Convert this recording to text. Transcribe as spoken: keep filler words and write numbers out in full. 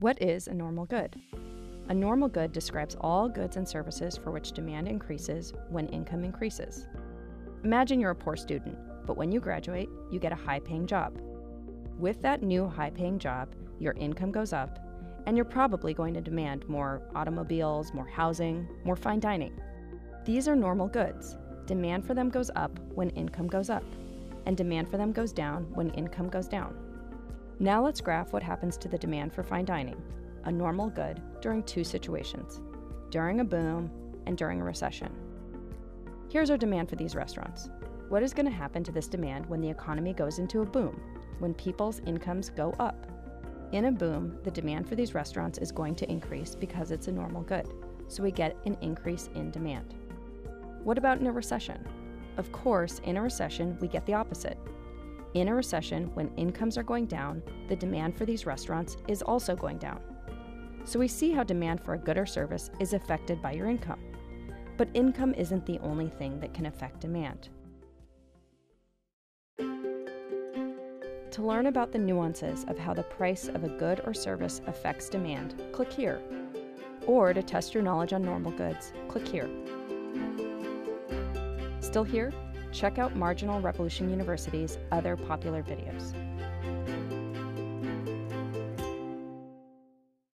What is a normal good? A normal good describes all goods and services for which demand increases when income increases. Imagine you're a poor student, but when you graduate, you get a high-paying job. With that new high-paying job, your income goes up, and you're probably going to demand more automobiles, more housing, more fine dining. These are normal goods. Demand for them goes up when income goes up, and demand for them goes down when income goes down. Now let's graph what happens to the demand for fine dining, a normal good, during two situations, during a boom and during a recession. Here's our demand for these restaurants. What is going to happen to this demand when the economy goes into a boom, when people's incomes go up? In a boom, the demand for these restaurants is going to increase because it's a normal good, so we get an increase in demand. What about in a recession? Of course, in a recession, we get the opposite. In a recession, when incomes are going down, the demand for these restaurants is also going down. So we see how demand for a good or service is affected by your income. But income isn't the only thing that can affect demand. To learn about the nuances of how the price of a good or service affects demand, click here. Or to test your knowledge on normal goods, click here. Still here? Check out Marginal Revolution University's other popular videos.